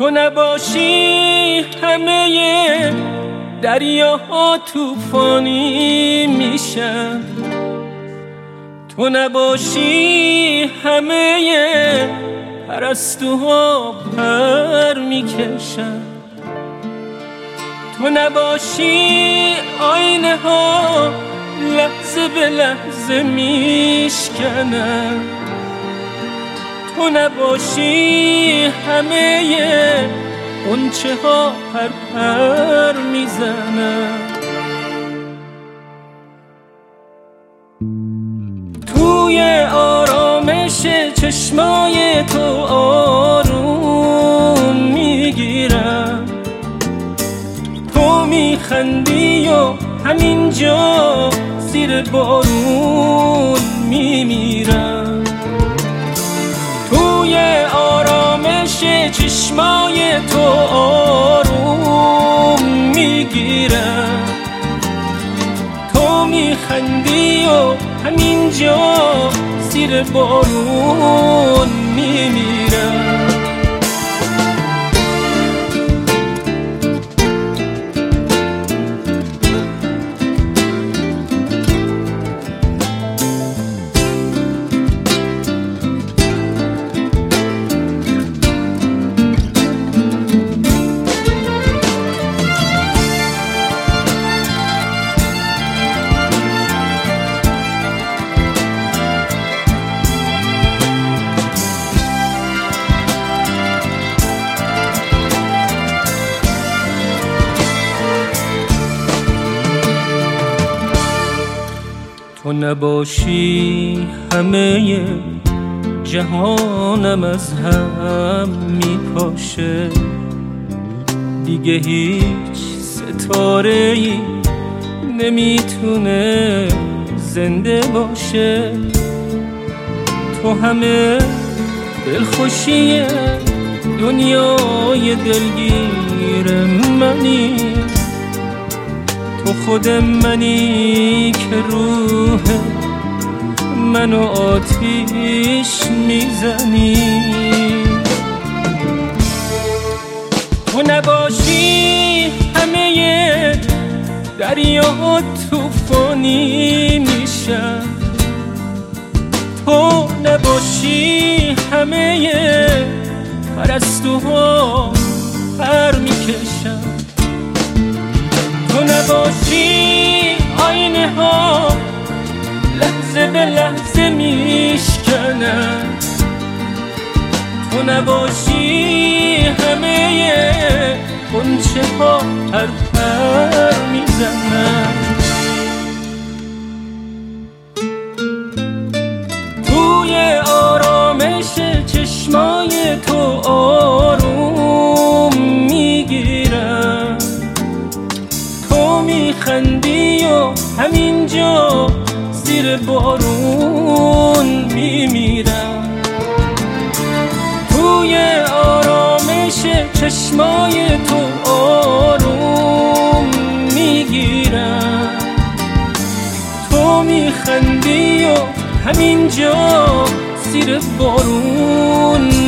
تو نباشی همه دریاها طوفانی میشن، تو نباشی همه پرستوها پر میکشن، تو نباشی آینه ها لحظه به لحظه میشکنن، تو نباشی همه غنچه ها پر پر میزنن. توی آرامش چشمای تو آروم میگیرم، تو میخندی و همینجا زیر بارون میمیرم. توی آرامش چشمای تو آروم میگیرم، تو میخندی و همینجا زیر بارون میمیرم. تو نباشی همه جهانم از هم میپاشه، دیگه هیچ ستاره‌ای نمیتونه زنده باشه. تو همه دلخوشی دنیای دلگیر منی، تو خود منی که روح منو آتیش میزنی. تو نباشی همه دریا طوفانی میشن، تو نباشی همه پرستوها پر میکشن، تو نباشی آینه ها لحظه به لحظه میشکنن، تو نباشی همه غنچه ها پر پر میزنن. توی آرامش چشمای تو آروم میگیرم، تو میخندی و همینجا زیر بارون میمیرم. توی آرامش چشمای تو آروم میگیرم، تو میخندی و همینجا زیر بارون